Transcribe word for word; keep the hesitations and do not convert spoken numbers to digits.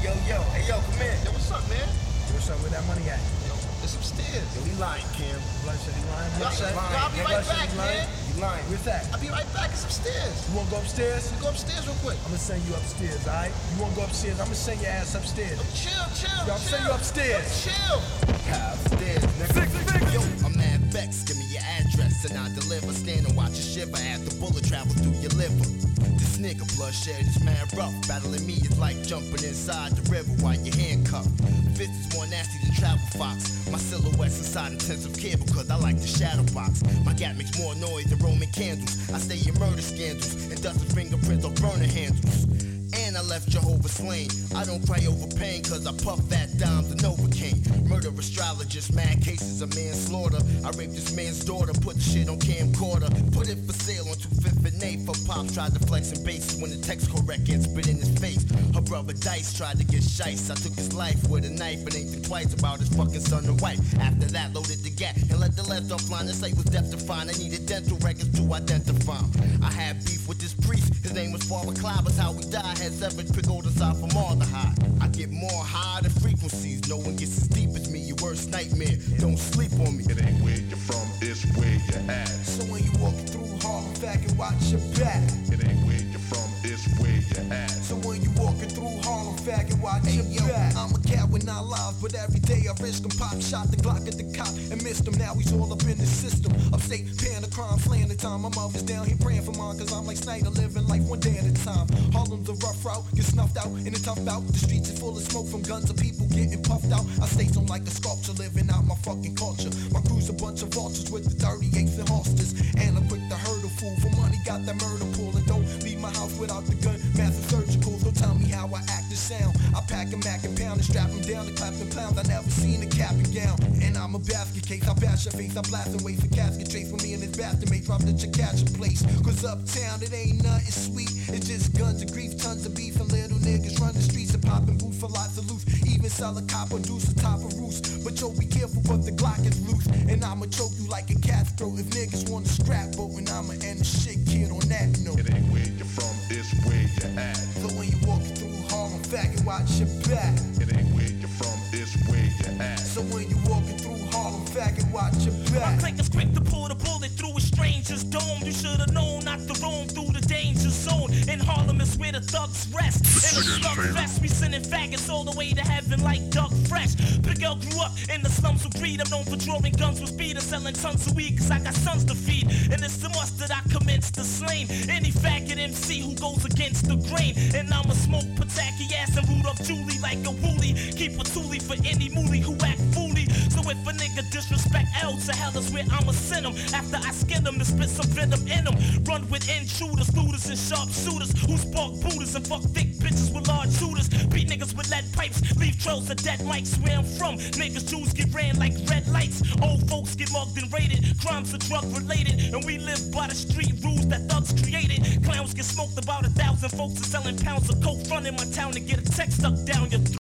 Yo, yo, hey, yo, come in. Yo, what's up, man? Yo, what's up? Where that money at? Yo, it's upstairs. Yo, he lying, Kim. Blood said he lying. Yo, Blood said yo, I'll be Yo, right Blood said back, he lying. man. You lying. Where's that? I'll be right back. It's upstairs. You wanna go upstairs? You go upstairs real quick. I'm gonna send you upstairs, alright? You wanna go upstairs? I'm gonna send your ass upstairs. Yo, chill, chill, Yo, I'm chill. sending you upstairs. Yo, chill. Upstairs, nigga. Yo, I'm mad vexed, give me your address and I deliver. Stand and watch a shiver as the bullet travel through your liver. This nigga bloodshed is mad rough. Battling me is like jumping inside the river while you're handcuffed. Fist is more nasty than travel fox. My silhouette's inside intensive care because I like the shadow box. My gap makes more noise than Roman candles. I stay in murder scandals and dust the fingerprints on burner handles. And I left Jehovah slain. I don't cry over pain cause I puff fat dimes and Novocaine. Murder astrologist, mad cases of manslaughter. I raped this man's daughter, put the shit on camcorder. Put it for sale on twenty-fifth and eighth. For Pops tried to flex and bases when the text correct and spit in his face. Her brother Dice tried to get shice. I took his life with a knife and ain't think twice about his fucking son and wife. After that, loaded the gap and let the left offline. This say was death defined. I needed dental records to identify him. I had beef with this priest. His name was Father Clyde. Was how he died. Had seven pickled aside from all the high. I get more high than frequencies. No one gets as deep as me. Your worst nightmare. Don't sleep on me. It ain't where you're from, it's where you're at. So when you walking through Harlem, back and watch your back. It ain't where you're from, it's where you're at. So when you walking through Harlem, back and watch Hey, your yo, back. I'm a cat with nine lives, but every day I risk him. Pop shot the Glock at the cop and missed him. Now he's all up in the system. Upstate, paying the crime, slaying the time. My mother's down here praying for mine, cause I'm like Snyder, living life one day at a time. Harlem's a rough route, get snuffed out in a tough bout. The streets are full of smoke from guns and people getting puffed out. I stay on like a sculpture, living out my fucking culture. My crew's a bunch of vultures with the thirty-eights and holsters. And I'm quick to hurdle fool for money, got that murder pull. And don't leave my house without the gun, massive surgical. Don't tell me how I act and sound. I pack a mac and pound and strap him down to clap and pound. I never seen a cap and gown. And I'm a basket case, I bash your face, I blast and wait for casket trace for me and his bathroom mate. Drop the chick catch a place. Cause uptown it ain't nothing sweet. It's just guns and grief, tons of beef and little niggas run the streets and popping boots for lots of loot. Even sell a copper deuce atop a roost. But yo, be careful, but the Glock is loose. And I'ma choke you like a cat's throat if niggas wanna scrap boat. And I'ma end the shit, kid, on that note. It ain't where you're from, it's where you're at. So when you walking through Harlem, back and watch your back. It ain't where you're from, it's where you're at. So when you walking through Harlem, back and watch your My back. click is quick to pull the bullet through a stranger's dome. You should've known not to roam through the danger zone. In Harlem is where the thugs rest. In a slug fest, we sending faggots all the way to heaven like Doug Fresh. Big L grew up in the slums with greed. I'm known for drawing guns with speed and selling tons of weed, cause I got sons to feed. And it's the must that I commence to slain any faggot M C who goes against the grain. And I'ma smoke Pataki ass and root up Julie like a woolly. Keep a toolie for any moolie who act fooly. So if a nigga disrespect L, to hell is where I'ma send him. After I skin him to spit some venom in him. Run with intruders, looters, and sharpshooters who spark booters and fuck thick bitches with large shooters. Beat niggas with lead pipes, leave trails of dead mics. Where I'm from, niggas Jews get ran like red lights. Old folks get mugged and raided. Crimes are drug related, and we live by the street rules that thugs created. Clowns get smoked, about a thousand folks are selling pounds of coke. Front in my town to get a text stuck down your throat.